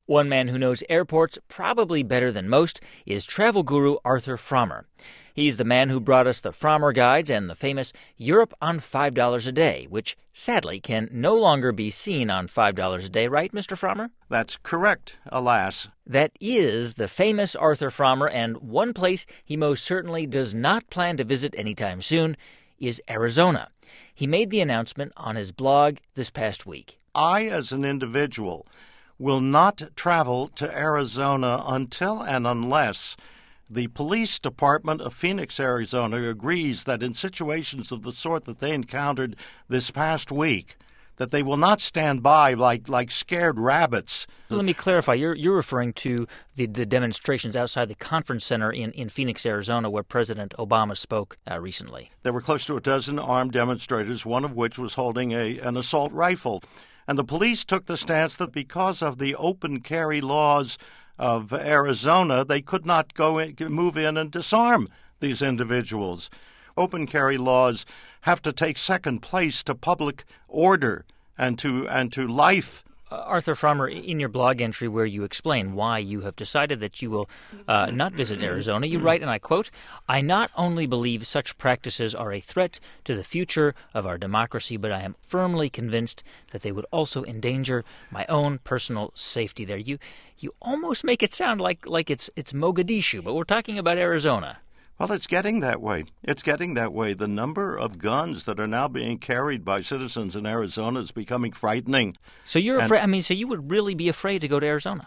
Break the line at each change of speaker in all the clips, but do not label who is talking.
One man who knows airports probably better than most is travel guru Arthur Frommer. He's the man who brought us the Frommer Guides and the famous Europe on $5 a day, which sadly can no longer be seen on $5 a day, right, Mr. Frommer?
That's correct, alas.
That is the famous Arthur Frommer, and one place he most certainly does not plan to visit anytime soon is Arizona. He made the announcement on his blog this past week.
I, as an individual, will not travel to Arizona until and unless the police department of Phoenix, Arizona, agrees that in situations of the sort that they encountered this past week, that they will not stand by like scared rabbits.
Let me clarify. You're referring to the demonstrations outside the conference center in Phoenix, Arizona, where President Obama spoke recently.
There were close to a dozen armed demonstrators, one of which was holding an assault rifle. And the police took the stance that because of the open carry laws of Arizona, they could not move in and disarm these individuals. Open carry laws have to take second place to public order and to life.
Arthur Frommer, in your blog entry where you explain why you have decided that you will not visit Arizona, you write, and I quote, "I not only believe such practices are a threat to the future of our democracy, but I am firmly convinced that they would also endanger my own personal safety." There, you almost make it sound like it's Mogadishu, but we're talking about Arizona.
Well, it's getting that way. It's getting that way. The number of guns that are now being carried by citizens in Arizona is becoming frightening.
So you're afraid? So you would really be afraid to go to Arizona?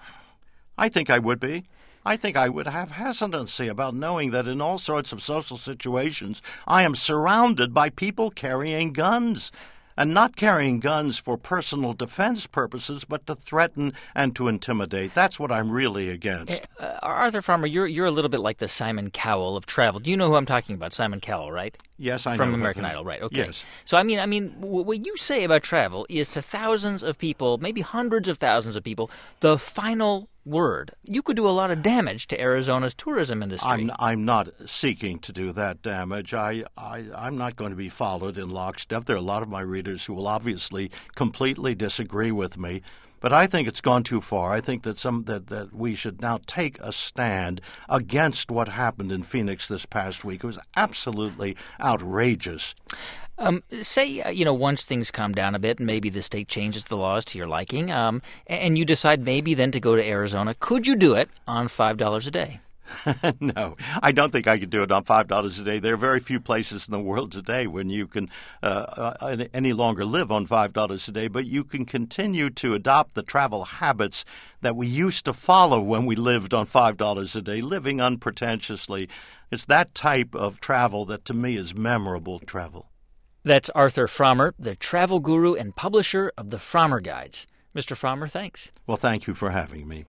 I think I would be. I think I would have hesitancy about knowing that in all sorts of social situations, I am surrounded by people carrying guns. And not carrying guns for personal defense purposes, but to threaten and to intimidate. That's what I'm really against.
Arthur Frommer, you're a little bit like the Simon Cowell of travel. Do you know who I'm talking about? Simon Cowell, right?
Yes, I know.
From American Idol, right? Okay.
Yes.
So I mean, what you say about travel is to thousands of people, maybe hundreds of thousands of people, the final word. You could do a lot of damage to Arizona's tourism industry.
I'm not seeking to do that damage. I'm not going to be followed in lockstep. There are a lot of my readers who will obviously completely disagree with me. But I think it's gone too far. I think that we should now take a stand against what happened in Phoenix this past week. It was absolutely outrageous.
Say, once things calm down a bit and maybe the state changes the laws to your liking, and you decide maybe then to go to Arizona, could you do it on $5 a day?
No, I don't think I could do it on $5 a day. There are very few places in the world today when you can any longer live on $5 a day, but you can continue to adopt the travel habits that we used to follow when we lived on $5 a day, living unpretentiously. It's that type of travel that to me is memorable travel.
That's Arthur Frommer, the travel guru and publisher of the Frommer Guides. Mr. Frommer, thanks.
Well, thank you for having me.